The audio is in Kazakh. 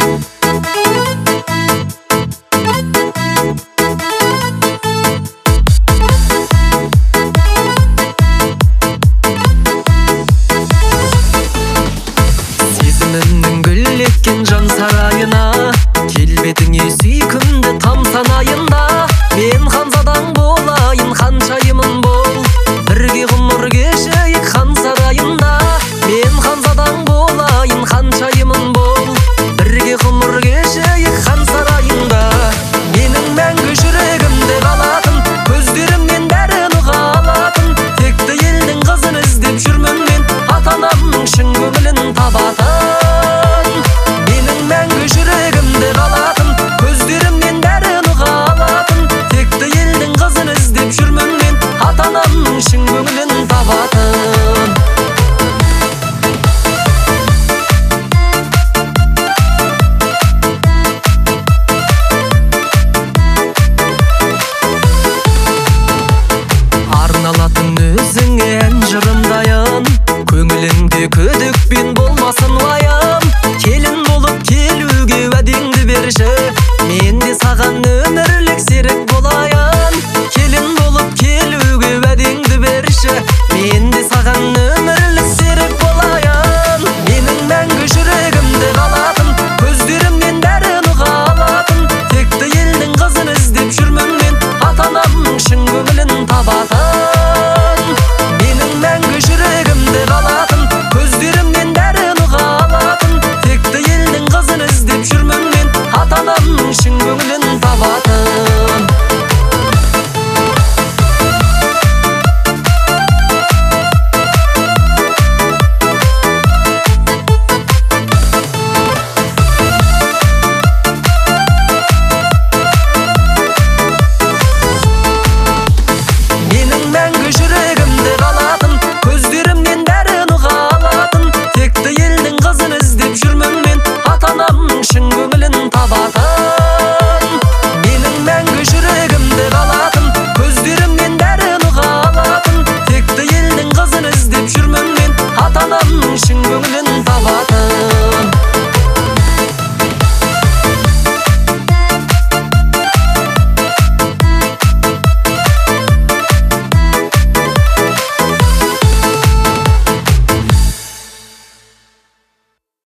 Сезімімнің гүл еккен жан сарайына келбетіңе сүйкімді тамсанайында. Мен ханзадаң болайын, ханшайымын бол, бірге ғұмыр кешейік хан сарайында. Мен ханзадаң болайын, ханшайымын бол, бірге ғұмыр кешейік хан сарайында. Менің мәңгі жүрегімде қалатын, көздерімнен бәрін ұға алатын, текті елдің қызын іздеп жүрмін мен, ата-анамның шын көңілін табатын. Менің мәңгі жүрегімде қалатын, көздерімнен бәрін ұға алатын, текті елдің қызын іздеп жүрмін мен, ата-анамның шын көңілін табатын. Арналатын өзіңе ән жырымдайын, көңіліңде күдікпен болмасын